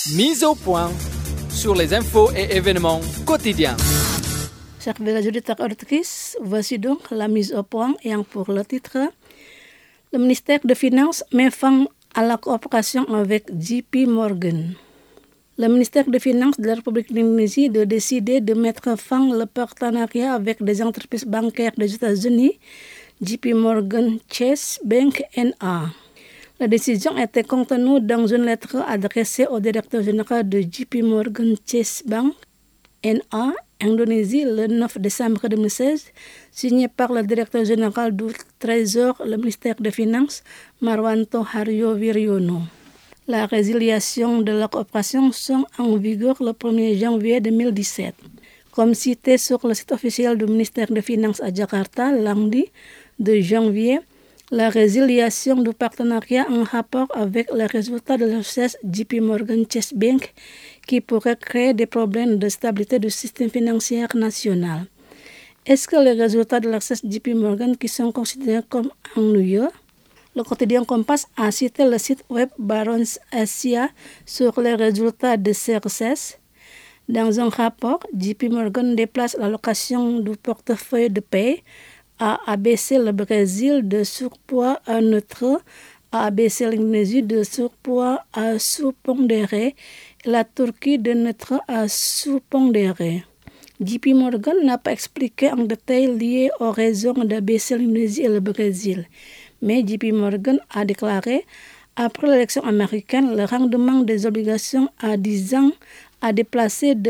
Mise au point sur les infos et événements quotidiens. Chers auditeurs et auditrices, voici donc la mise au point ayant pour le titre le ministère des Finances met fin à la coopération avec JP Morgan. Le ministère des Finances de la République d'Indonésie a décidé de mettre fin au partenariat avec des entreprises bancaires des États-Unis, JP Morgan Chase Bank N.A. La décision était contenue dans une lettre adressée au directeur général de JP Morgan Chase Bank N.A. Indonésie le 9 décembre 2016, signée par le directeur général du Trésor, le ministère des Finances, Marwanto Haryo Wiryono. La résiliation de la coopération sont en vigueur le 1er janvier 2017. Comme cité sur le site officiel du ministère des Finances à Jakarta, lundi 2 janvier, la résiliation du partenariat en rapport avec les résultats de l'ESS JP Morgan Chase Bank qui pourrait créer des problèmes de stabilité du système financier national. Est-ce que les résultats de l'ESS JP Morgan qui sont considérés comme ennuyeux? Le quotidien Kompas a cité le site web Barron's Asia sur les résultats de ces recettes. Dans un rapport, JP Morgan déplace l'allocation du portefeuille de paie à abaisser le Brésil de surpoids à neutre, à abaisser l'Indonésie de surpoids à sous-pondéré et la Turquie de neutre à sous-pondéré. JP Morgan n'a pas expliqué en détail lié aux raisons d'abaisser l'Indonésie et le Brésil. Mais JP Morgan a déclaré, après l'élection américaine, le rendement des obligations à 10 ans a déplacé de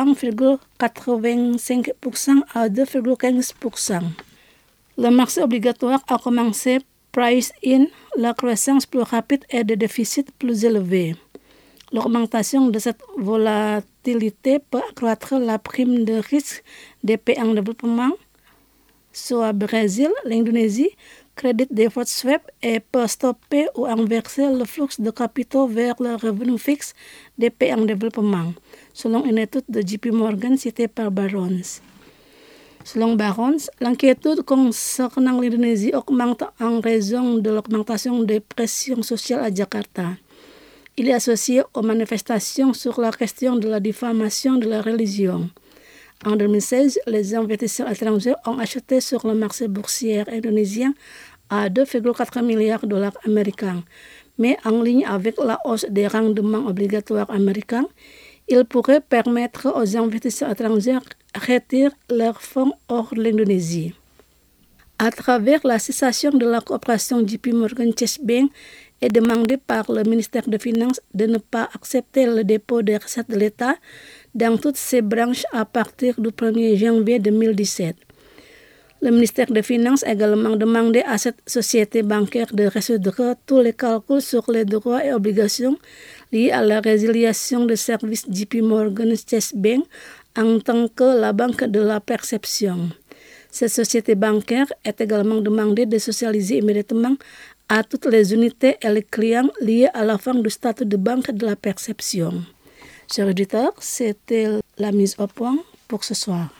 1,85% à 2,15%. Le marché obligatoire a commencé price in, la croissance plus rapide et des déficits plus élevés. L'augmentation de cette volatilité peut accroître la prime de risque des pays en développement, soit Brésil, l'Indonésie, Credit Default Swap et peut stopper ou inverser le flux de capitaux vers le revenu fixe des pays en développement, selon une étude de JP Morgan citée par Barron's. Selon Barron's, l'inquiétude concernant l'Indonésie augmente en raison de l'augmentation des pressions sociales à Jakarta. Il est associé aux manifestations sur la question de la diffamation de la religion. En 2016, les investisseurs étrangers ont acheté sur le marché boursier indonésien à 2,4 milliards de dollars américains. Mais en ligne avec la hausse des rendements obligatoires américains, il pourrait permettre aux investisseurs étrangers de retirer leurs fonds hors de l'Indonésie. À travers la cessation de la coopération JP Morgan Chase Bank est demandé par le ministère des Finances de ne pas accepter le dépôt des recettes de l'État dans toutes ses branches à partir du 1er janvier 2017. Le ministère des Finances a également demandé à cette société bancaire de résoudre tous les calculs sur les droits et obligations liés à la résiliation des services JP Morgan Chase Bank en tant que la banque de la perception. Cette société bancaire est également demandée de socialiser immédiatement à toutes les unités et les clients liés à la fin du statut de banque de la perception. Chers auditeurs, c'était la mise au point pour ce soir.